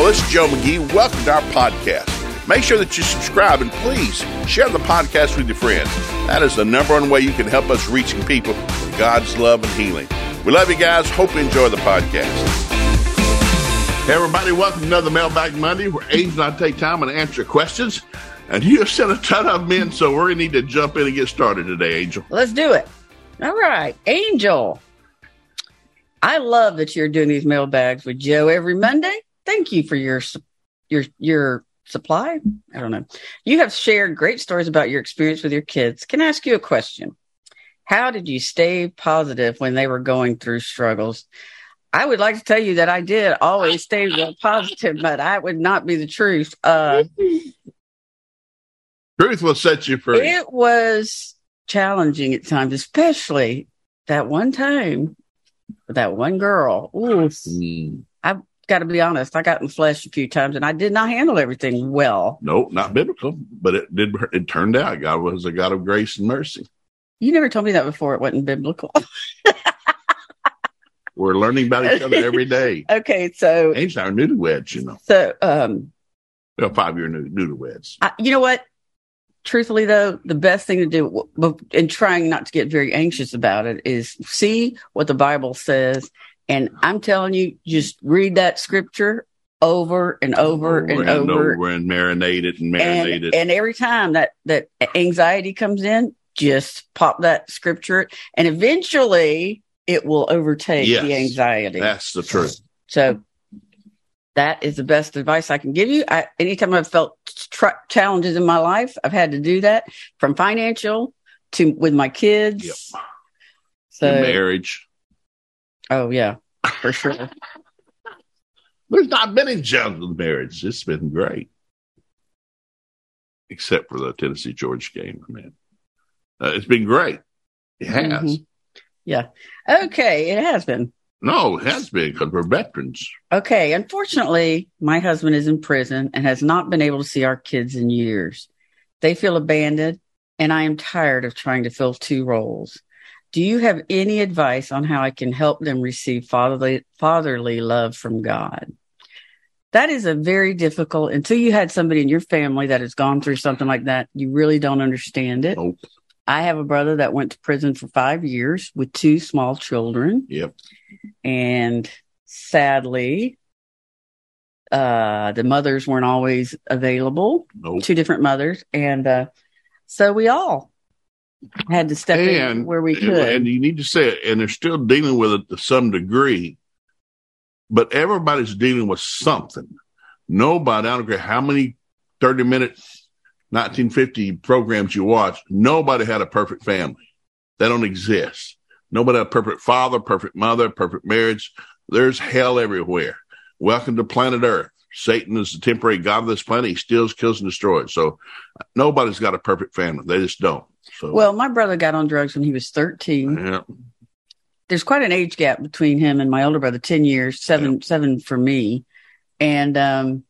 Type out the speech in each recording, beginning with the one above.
this is Joe McGee. Welcome to our podcast. Make sure that you subscribe and please share the podcast with your friends. That is the number one way you can help us reaching people with God's love and healing. We love you guys. Hope you enjoy the podcast. Hey, everybody. Welcome to another Mailbag Monday where Angel and I take time and answer questions. And you have sent a ton of them in, so we're going to need to jump in and get started today, Angel. Let's do it. All right. Angel, I love that you're doing these mailbags with Joe every Monday. Thank you for your supply. I don't know. You have shared great stories about your experience with your kids. Can I ask you a question? How did you stay positive when they were going through struggles? I would like to tell you that I did always stay real positive, but that would not be the truth. Truth will set you free. It was challenging at times, especially that one time with that one girl. Ooh, I've got to be honest. I got in the flesh a few times, and I did not handle everything well. No, not biblical, but it did. It turned out God was a God of grace and mercy. You never told me that before. It wasn't biblical. We're learning about each other every day. Okay, so Angel and I are newlyweds, you know. So, 5-year newlyweds. You know what? Truthfully, though, the best thing to do, and trying not to get very anxious about it, is see what the Bible says. And I'm telling you, just read that scripture over and over and over and marinate it. And every time that anxiety comes in, just pop that scripture, and eventually it will overtake the anxiety. That's the truth. So that is the best advice I can give you. Anytime I've felt challenges in my life, I've had to do that, from financial to with my kids. Yep. So marriage. Oh yeah, for sure. There's not been any challenges with marriage. It's been great, except for the Tennessee Georgia game. Man, it's been great. It has. Mm-hmm. Yeah. Okay, it has been. No, it has been, because we're veterans. Okay. Unfortunately, my husband is in prison and has not been able to see our kids in years. They feel abandoned, and I am tired of trying to fill two roles. Do you have any advice on how I can help them receive fatherly love from God? That is a very difficult, until you had somebody in your family that has gone through something like that, you really don't understand it. Nope. I have a brother that went to prison for 5 years with 2 small children. Yep. And sadly, the mothers weren't always available. Nope. 2 different mothers. And so we all had to step in where we could. And you need to say it, and they're still dealing with it to some degree, but everybody's dealing with something. Nobody, I don't care how many 30-minute 1950 programs you watch, nobody had a perfect family. They don't exist. Nobody had a perfect father, perfect mother, perfect marriage. There's hell everywhere. Welcome to planet Earth. Satan is the temporary god of this planet. He steals, kills, and destroys. So nobody's got a perfect family. They just don't. So, well, my brother got on drugs when he was 13. Yeah. There's quite an age gap between him and my older brother, 10 years, seven for me. And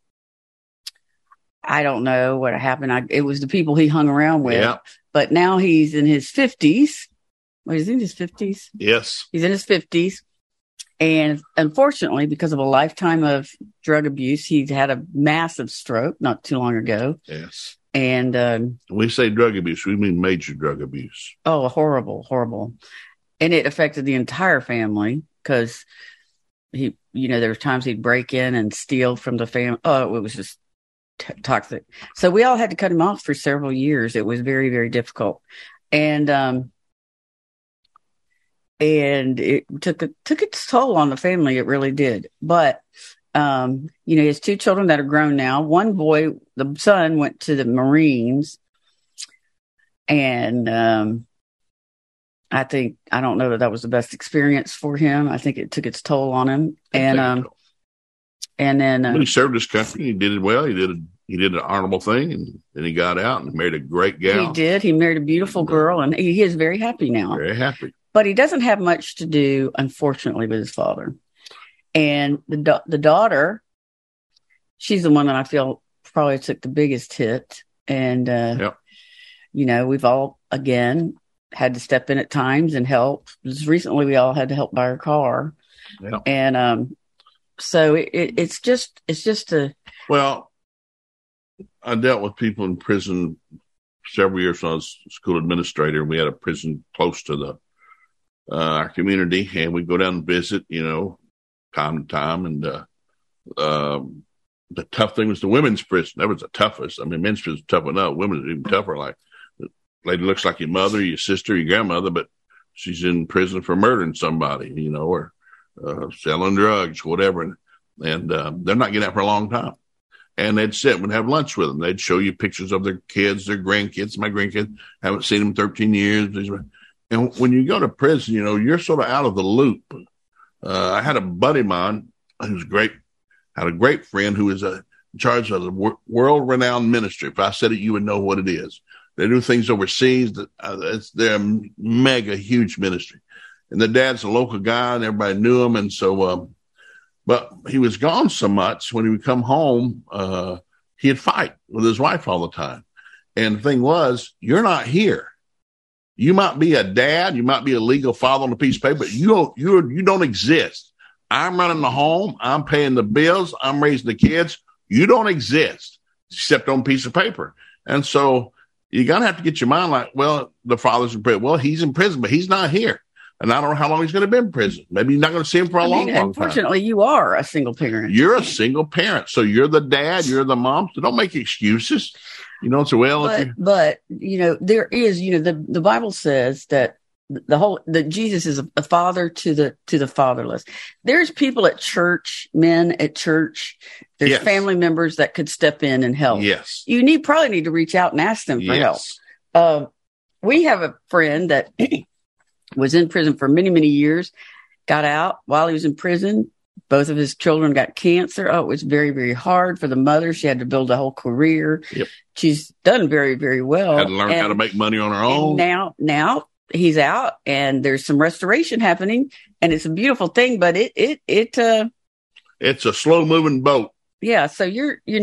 I don't know what happened. It was the people he hung around with. Yeah. But now he's in his 50s. Well, he's in his 50s. Yes. He's in his 50s. And unfortunately, because of a lifetime of drug abuse, he's had a massive stroke not too long ago. Yes. And when we say drug abuse, we mean major drug abuse. Oh, horrible, horrible. And it affected the entire family, because there were times he'd break in and steal from the family. Oh, it was just toxic. So we all had to cut him off for several years. It was very, very difficult. And it took its toll on the family. It really did. But, he has 2 children that are grown now. One boy, the son, went to the Marines. And I don't know that was the best experience for him. I think it took its toll on him. And then he served his country. He did it well. He did an honorable thing, and then he got out and married a great gal. He did. He married a beautiful girl, and he is very happy now. Very happy. But he doesn't have much to do, unfortunately, with his father. And the daughter, she's the one that I feel probably took the biggest hit. And, we've all, again, had to step in at times and help. Just recently, we all had to help buy our car. Yep. And So it's just a. Well, I dealt with people in prison several years when I was school administrator. We had a prison close to our community, and we'd go down and visit, time to time. And the tough thing was the women's prison. That was the toughest. I mean, men's prison was tough enough. Women's even tougher. Like, the lady looks like your mother, your sister, your grandmother, but she's in prison for murdering somebody, or selling drugs, whatever. And they're not getting out for a long time. And they'd sit and have lunch with them. They'd show you pictures of their kids, their grandkids. My grandkids, haven't seen them in 13 years. And when you go to prison, you're sort of out of the loop. I had a buddy of mine who was great, had a great friend who was in charge of the world-renowned ministry. If I said it, you would know what it is. They do things overseas. They're a mega huge ministry. And the dad's a local guy, and everybody knew him. And so, but he was gone so much. When he would come home, he'd fight with his wife all the time. And the thing was, you're not here. You might be a dad, you might be a legal father on a piece of paper, but you don't exist. I'm running the home, I'm paying the bills, I'm raising the kids. You don't exist except on a piece of paper. And so you gotta have to get your mind like, well, the father's in prison. Well, he's in prison, but he's not here. And I don't know how long he's going to be in prison. Maybe you're not going to see him for a long time. Unfortunately, you are a single parent. You're a single parent. So you're the dad, you're the mom. So don't make excuses. So well. But there is, the Bible says that that Jesus is a father to the fatherless. There's people at church, men at church. There's family members that could step in and help. Yes. You probably need to reach out and ask them for help. We have a friend that was in prison for many, many years, got out while he was in prison. Both of his children got cancer. Oh, it was very, very hard for the mother. She had to build a whole career. Yep. She's done very, very well. Had to learn how to make money on her own. Now he's out and there's some restoration happening and it's a beautiful thing, but it's a slow moving boat. Yeah. So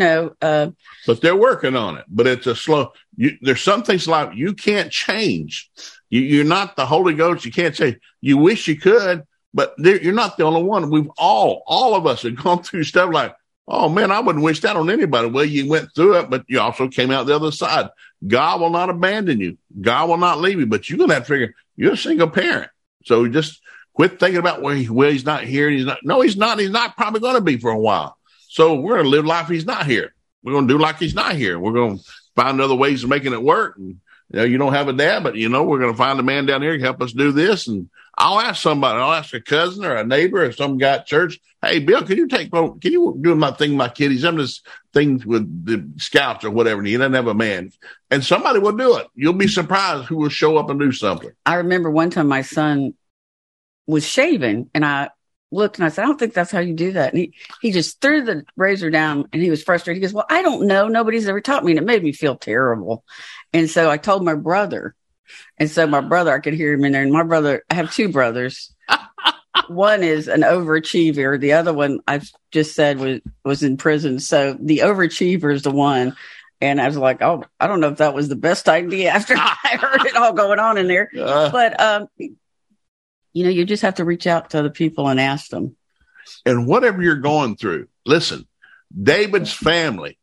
but they're working on it, but it's a slow, there's some things like you can't change. You're not the Holy Ghost. You can't say you wish you could, but you're not the only one. We've all of us have gone through stuff like, oh man, I wouldn't wish that on anybody. Well, you went through it, but you also came out the other side. God will not abandon you. God will not leave you, but you're going to have to figure you're a single parent. So just quit thinking about he's not here. He's not. No, he's not. He's not probably going to be for a while. So we're going to live life. He's not here. We're going to do like he's not here. We're going to find other ways of making it work. And, you don't have a dad, but, we're going to find a man down here to help us do this. And I'll ask somebody, I'll ask a cousin or a neighbor or some guy at church. Hey, Bill, can you do my thing with my kid? He's having this thing with the scouts or whatever, and he doesn't have a man. And somebody will do it. You'll be surprised who will show up and do something. I remember one time my son was shaving and I looked and I said, I don't think that's how you do that. And he just threw the razor down and he was frustrated. He goes, well, I don't know. Nobody's ever taught me. And it made me feel terrible. And so I told my brother. And so my brother, I could hear him in there. And my brother, I have two brothers. One is an overachiever. The other one, I've just said, was in prison. So the overachiever is the one. And I was like, oh, I don't know if that was the best idea after I heard it all going on in there. But, you just have to reach out to other people and ask them. And whatever you're going through, listen, David's family,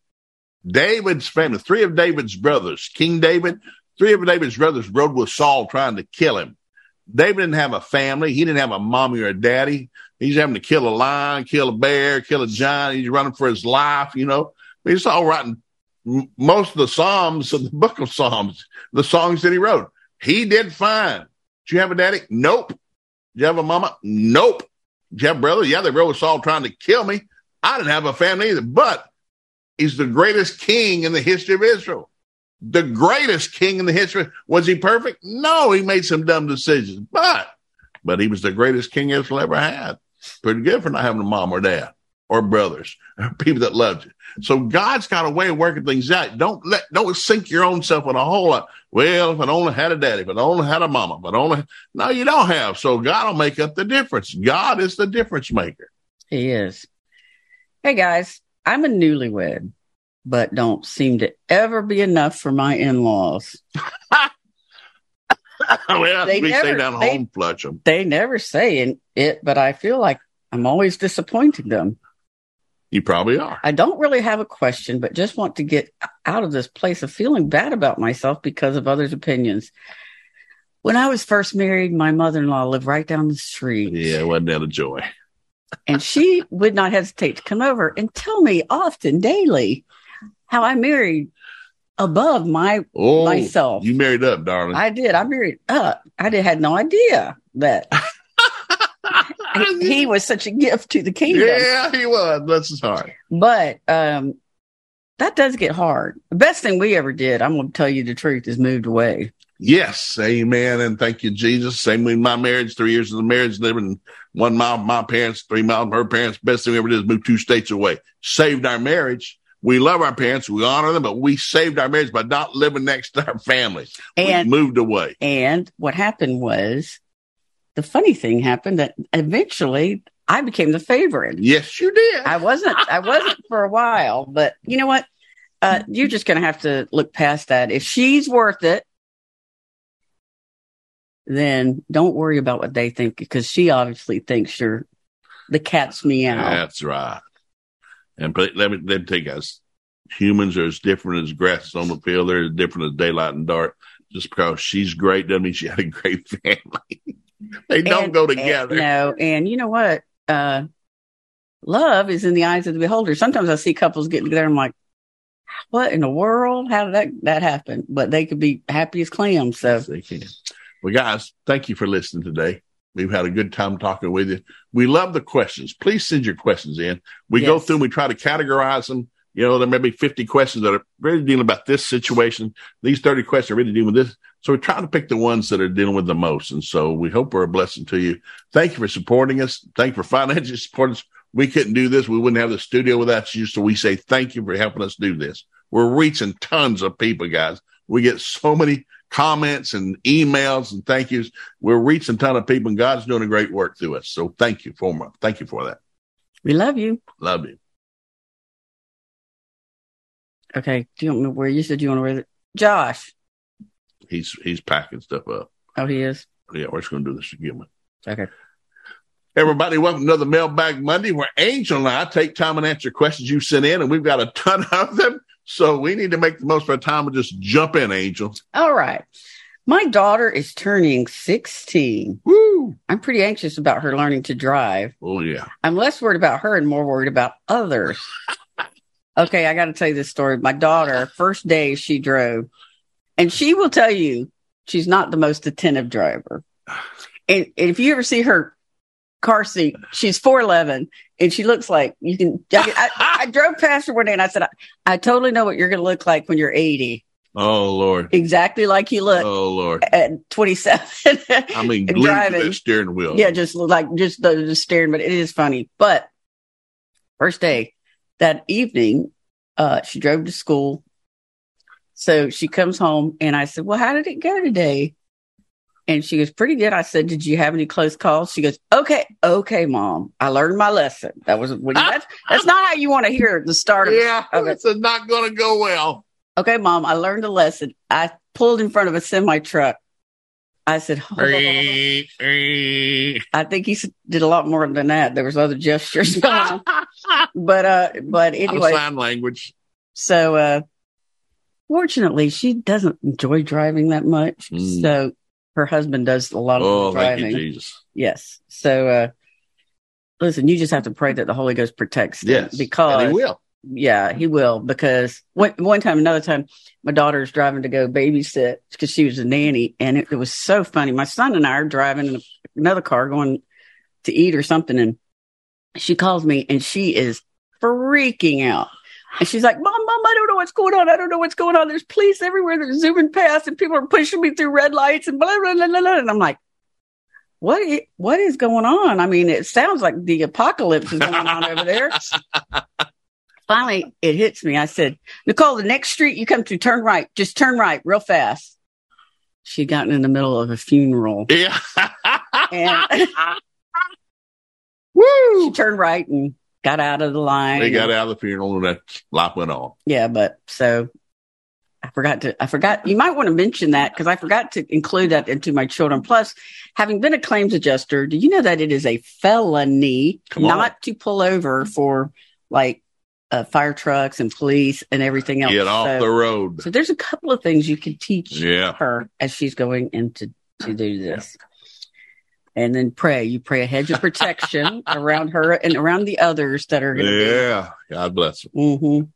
three of David's brothers, King David, three of David's brothers rode with Saul trying to kill him. David didn't have a family. He didn't have a mommy or a daddy. He's having to kill a lion, kill a bear, kill a giant. He's running for his life, He's all writing most of the Psalms of the book of Psalms, the songs that he wrote. He did fine. Did you have a daddy? Nope. Did you have a mama? Nope. Did you have a brother? Yeah, they rode with Saul trying to kill me. I didn't have a family either, but he's the greatest king in the history of Israel. The greatest king in the history. Was he perfect? No, he made some dumb decisions, but he was the greatest king Israel ever had. Pretty good for not having a mom or dad or brothers or people that loved you. So God's got a way of working things out. Don't sink your own self in a hole. Well, if I only had a daddy, if I only had a mama, no, you don't have. So God will make up the difference. God is the difference maker. He is. Hey guys, I'm a newlywed, but don't seem to ever be enough for my in-laws. Well, we stay down home, flush them. They never say it, but I feel like I'm always disappointing them. You probably are. I don't really have a question, but just want to get out of this place of feeling bad about myself because of others' opinions. When I was first married, my mother-in-law lived right down the street. Yeah, wasn't that a joy? And she would not hesitate to come over and tell me often, daily, how I married above myself. You married up, darling. I did. I married up. Had no idea that he was such a gift to the kingdom. Yeah, he was. Bless his heart. But that does get hard. The best thing we ever did, I'm going to tell you the truth, is moved away. Yes, amen, and thank you, Jesus. Same with my marriage, 3 years of the marriage, living 1 mile from my parents, 3 miles from her parents. Best thing we ever did is move 2 states away. Saved our marriage. We love our parents. We honor them, but we saved our marriage by not living next to our family. And we moved away. And what happened was, the funny thing happened that eventually I became the favorite. Yes, you did. I wasn't for a while, but you know what? You're just going to have to look past that. If she's worth it, then don't worry about what they think, because she obviously thinks you're the cat's meow. That's right. And let me tell you guys, humans are as different as grass on the field. They're as different as daylight and dark. Just because she's great doesn't mean she had a great family. They don't go together. And you know what? Love is in the eyes of the beholder. Sometimes I see couples get together and I'm like, what in the world? How did that happen? But they could be happy as clams. So yes, they can. Well, guys, thank you for listening today. We've had a good time talking with you. We love the questions. Please send your questions in. We go through and we try to categorize them. You know, there may be 50 questions that are really dealing about this situation. These 30 questions are really dealing with this. So we try to pick the ones that are dealing with the most. And so we hope we're a blessing to you. Thank you for supporting us. Thank you for financially supporting us. We couldn't do this. We wouldn't have the studio without you. So we say thank you for helping us do this. We're reaching tons of people, guys. We get so many comments and emails and thank yous. We're reaching a ton of people, and God's doing a great work through us. So thank you for that. We love you. Love you. Okay. Do you want me where you said you want to wear it? Josh. He's packing stuff up. Oh, he is? Yeah, we're just going to do this again. Okay. Everybody, welcome to another Mailbag Monday, where Angel and I take time and answer questions you sent in, and we've got a ton of them. So we need to make the most of our time and just jump in, Angel. All right. My daughter is turning 16. Woo! I'm pretty anxious about her learning to drive. Oh, yeah. I'm less worried about her and more worried about others. Okay, I got to tell you this story. My daughter, first day she drove, and she will tell you she's not the most attentive driver. And if you ever see her car seat, she's 4'11", and she looks like you can. I drove past her one day, and I said, I totally know what you're going to look like when you're 80. Oh, Lord. Exactly like you look. Oh, Lord. At 27. I mean, glued to the steering wheel. Yeah, just the steering, but it is funny. But first day, that evening, she drove to school. So she comes home, and I said, well, how did it go today? And she goes, pretty good. I said, did you have any close calls? She goes, okay, Mom. I learned my lesson. That's not how you want to hear the start of it. Yeah, it's not going to go well. Okay, Mom, I learned a lesson. I pulled in front of a semi-truck. I said, I think he did a lot more than that. There was other gestures going on. But anyway. Sign language. So, fortunately, she doesn't enjoy driving that much. So her husband does a lot of the driving. Thank you, Jesus. Yes. So, listen, you just have to pray that the Holy Ghost protects them. Yes, because and he will. Yeah, he will. Because another time, my daughter's driving to go babysit because she was a nanny. And it was so funny. My son and I are driving in another car going to eat or something. And she calls me and she is freaking out. And she's like, Mom, I don't know what's going on. I don't know what's going on. There's police everywhere. They're zooming past and people are pushing me through red lights and blah, blah, blah, blah, blah. And I'm like, what is going on? I mean, it sounds like the apocalypse is going on over there. Finally, it hits me. I said, Nicole, the next street you come to, turn right. Just turn right real fast. She'd gotten in the middle of a funeral. Yeah. And woo! She turned right and got out of the line. They got out of the funeral and that light went on. Yeah, but so I forgot. You might want to mention that because I forgot to include that into my children. Plus, having been a claims adjuster, do you know that it is a felony not to pull over for like fire trucks and police and everything else. Get off the road. So there's a couple of things you can teach Yeah. her as she's going into to do this. And then pray. You pray a hedge of protection around her and around the others that are going to Yeah. God bless her. Mm-hmm.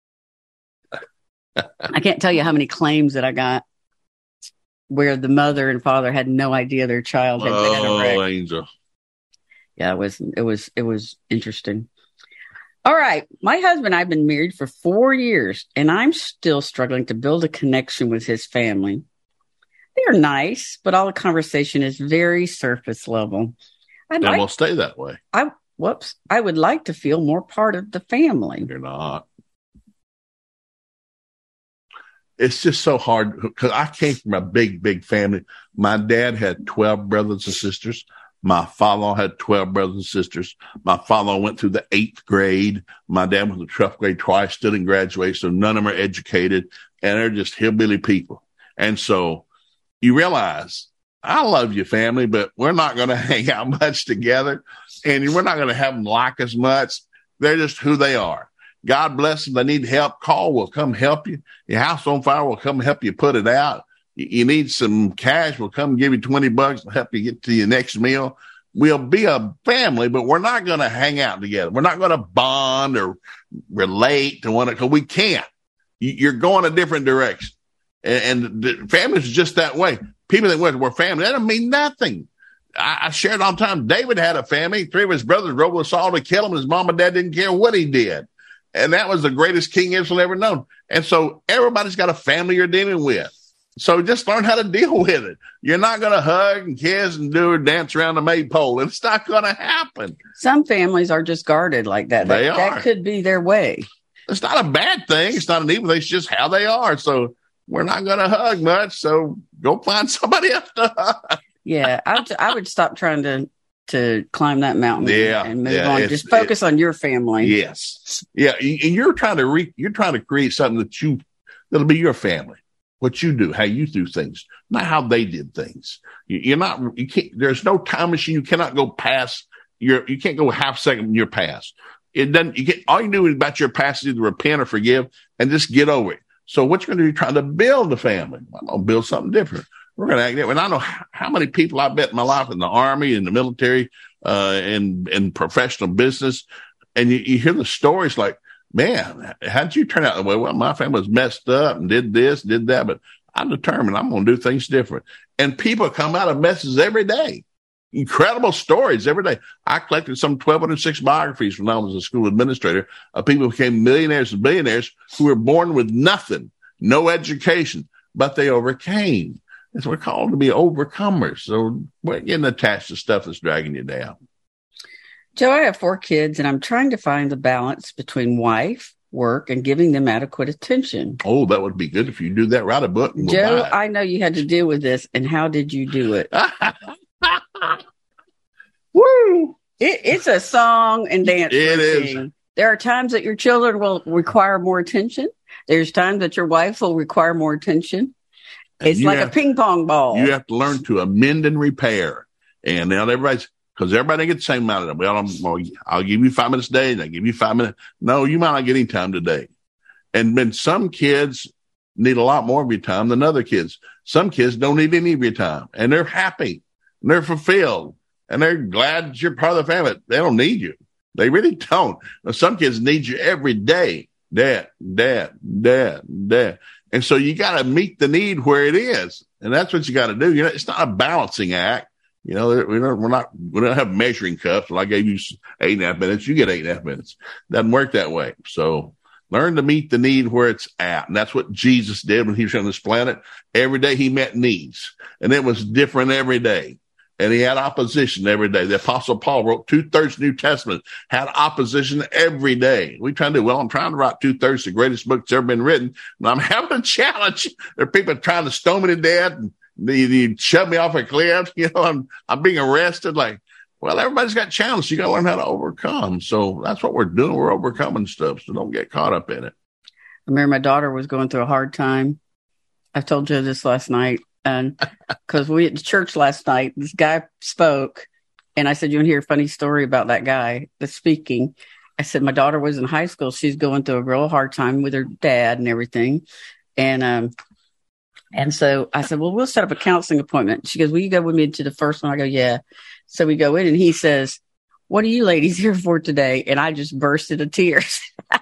I can't tell you how many claims that I got where the mother and father had no idea their child had been in a wreck. Oh, Angel. Yeah, it was interesting. All right. My husband and I have been married for 4 years, and I'm still struggling to build a connection with his family. They are nice, but all the conversation is very surface level. And we'll stay that way. I would like to feel more part of the family. You're not. It's just so hard because I came from a big, big family. My dad had 12 brothers and sisters. My father had 12 brothers and sisters. My father went through the 8th grade. My dad went to the 12th grade twice, still didn't graduate. So none of them are educated, and they're just hillbilly people. And so you realize, I love your family, but we're not going to hang out much together, and we're not going to have them like us much. They're just who they are. God bless them. They need help. Call. We'll come help you. Your house on fire. We'll come help you put it out. You need some cash. We'll come give you $20. We'll help you get to your next meal. We'll be a family, but we're not going to hang out together. We're not going to bond or relate to one another because we can't. You're going a different direction. And the families is just that way. People that we're family, that doesn't mean nothing. I share it all the time. David had a family. 3 of his brothers rode with Saul to kill him. His mom and dad didn't care what he did. And that was the greatest king Israel ever known. And so everybody's got a family you're dealing with. So just learn how to deal with it. You're not going to hug and kiss and dance around the maypole. It's not going to happen. Some families are just guarded like that. That could be their way. It's not a bad thing. It's not an evil thing. It's just how they are. So we're not going to hug much. So go find somebody else to hug. Yeah, I would stop trying to climb that mountain and move on. Just focus on your family. Yes. Yeah. And you're trying to create something that'll be your family. What you do, how you do things, not how they did things. You can't, there's no time machine. You cannot go past you can't go half second in your past. All you do about your past is either repent or forgive and just get over it. So what you're going to do, you're trying to build a family. I'm going to build something different. We're going to act different. And I know how many people I bet in my life in the army, in the military, in professional business. And you hear the stories like, man, how'd you turn out the way? Well, my family was messed up and did this, did that, but I'm determined I'm going to do things different. And people come out of messes every day. Incredible stories every day. I collected some 1,206 biographies when I was a school administrator of people who became millionaires and billionaires who were born with nothing, no education, but they overcame. And so we're called to be overcomers. So we're getting attached to stuff that's dragging you down. Joe, I have 4 kids, and I'm trying to find the balance between wife, work, and giving them adequate attention. Oh, that would be good if you do that. Write a book. And Joe, I know you had to deal with this, and how did you do it? Woo! It's a song and dance routine. Is. There are times that your children will require more attention. There's times that your wife will require more attention. It's like a ping pong ball. You have to learn to amend and repair. And now because everybody gets the same amount of time. Well, I'll give you 5 minutes a day, and I'll give you 5 minutes. No, you might not get any time today. And then some kids need a lot more of your time than other kids. Some kids don't need any of your time, and they're happy, and they're fulfilled, and they're glad that you're part of the family. They don't need you. They really don't. Now, some kids need you every day. Dad. And so you got to meet the need where it is. And that's what you got to do. It's not a balancing act. We don't have measuring cups. Well, I gave you 8.5 minutes. You get 8.5 minutes. Doesn't work that way. So learn to meet the need where it's at. And that's what Jesus did when he was on this planet. Every day he met needs, and it was different every day. And he had opposition every day. The Apostle Paul wrote 2/3 New Testament, had opposition every day. I'm trying to write 2/3 the greatest book that's ever been written. And I'm having a challenge. There are people trying to stone me to death, and they shove me off a cliff. I'm being arrested. Well, everybody's got challenges. You got to learn how to overcome. So that's what we're doing. We're overcoming stuff. So don't get caught up in it. I remember my daughter was going through a hard time. I told Joe this last night. And because we at church last night, this guy spoke, and I said, "You want to hear a funny story about that guy that's speaking?" I said, my daughter was in high school. She's going through a real hard time with her dad and everything. And so I said, well, we'll set up a counseling appointment. She goes, will you go with me to the first one? I go, yeah. So we go in and he says, what are you ladies here for today? And I just burst into tears.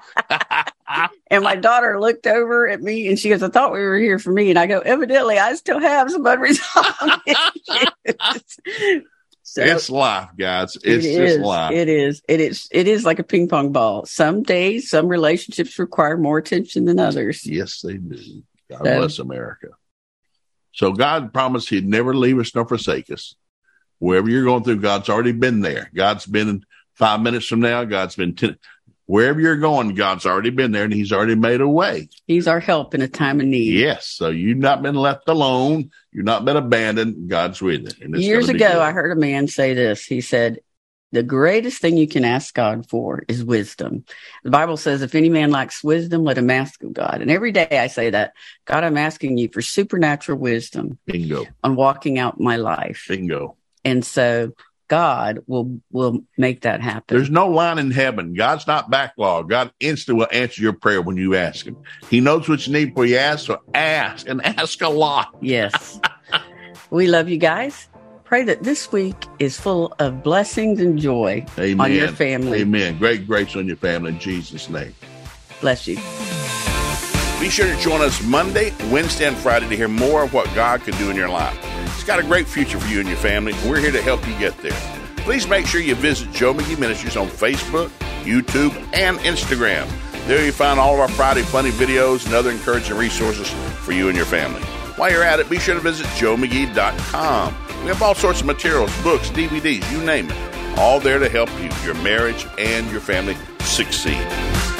And my daughter looked over at me and she goes, I thought we were here for me. And I go, evidently, I still have some unresolved issues. So it's life, guys. It's just life. It is like a ping pong ball. Some days, some relationships require more attention than others. Yes, they do. God bless America. So God promised he'd never leave us nor forsake us. Wherever you're going through, God's already been there. God's been 5 minutes from now. God's been 10. Wherever you're going, God's already been there and he's already made a way. He's our help in a time of need. Yes. So you've not been left alone. You've not been abandoned. God's with you. And years ago, I heard a man say this. He said, the greatest thing you can ask God for is wisdom. The Bible says, if any man lacks wisdom, let him ask of God. And every day I say that, God, I'm asking you for supernatural wisdom. Bingo. On walking out my life. Bingo. And so God will make that happen. There's no line in heaven. God's not backlogged. God instantly will answer your prayer when you ask him. He knows what you need before you ask, so ask and ask a lot. Yes. We love you guys. Pray that this week is full of blessings and joy. Amen. On your family. Amen. Great grace on your family in Jesus' name. Bless you. Be sure to join us Monday, Wednesday, and Friday to hear more of what God can do in your life. He's got a great future for you and your family, and we're here to help you get there. Please make sure you visit Joe McGee Ministries on Facebook, YouTube, and Instagram. There you find all of our Friday funny videos and other encouraging resources for you and your family. While you're at it, be sure to visit joemcgee.com. We have all sorts of materials, books, DVDs, you name it, all there to help you, your marriage, and your family succeed.